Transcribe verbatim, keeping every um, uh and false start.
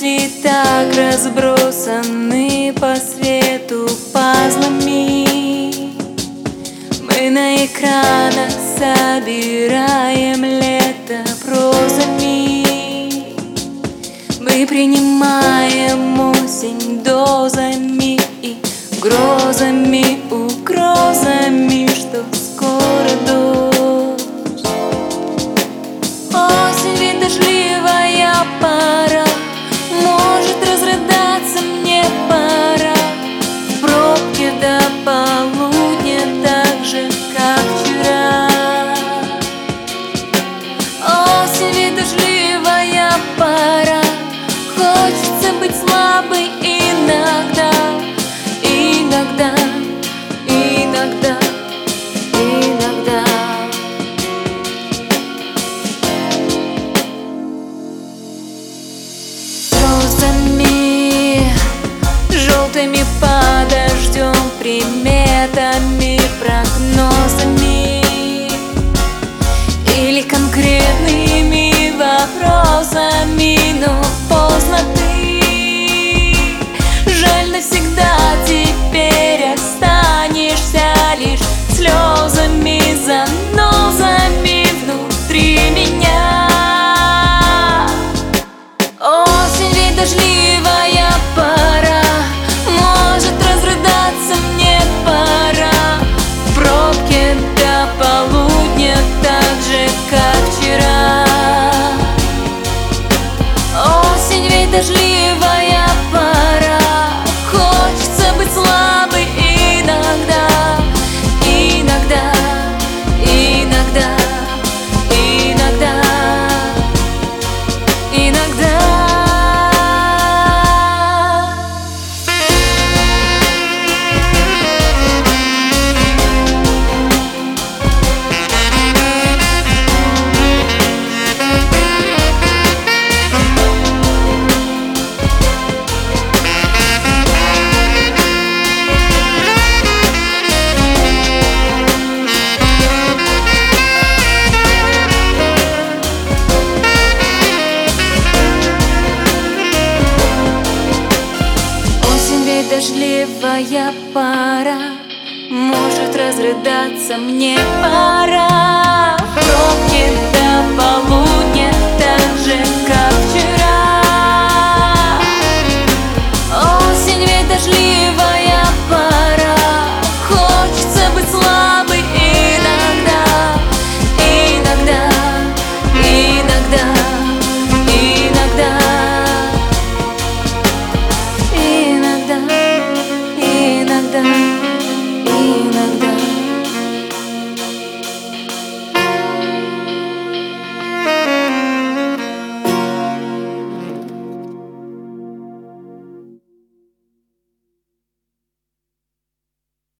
мысли так разбросаны по свету пазлами. Мы на экранах собираем лето прозами. Мы принимаем осень дозами и грозами, угрозами, что скоро дождь. Осень ведь дождливая пора, может разрыдаться мне пора. В пробке до полудня так же, как вчера. Осень ведь дождливая пора, хочется быть слабой иногда, иногда, иногда, иногда. Розами, желтыми подождем, приметами, прогнозами или конкретными вопросами, но поздно ты, жаль, навсегда теперь останешься лишь слезами, занозами внутри меня. Осень ведь дождливая пора, может разрыдаться мне пора. В пробке до полудня так же, как вчера. Осень ведь дождливая пора, хочется быть слабой иногда, иногда, иногда, иногда, иногда. Дождливая пора, может разрыдаться мне пора. В пробке до полудня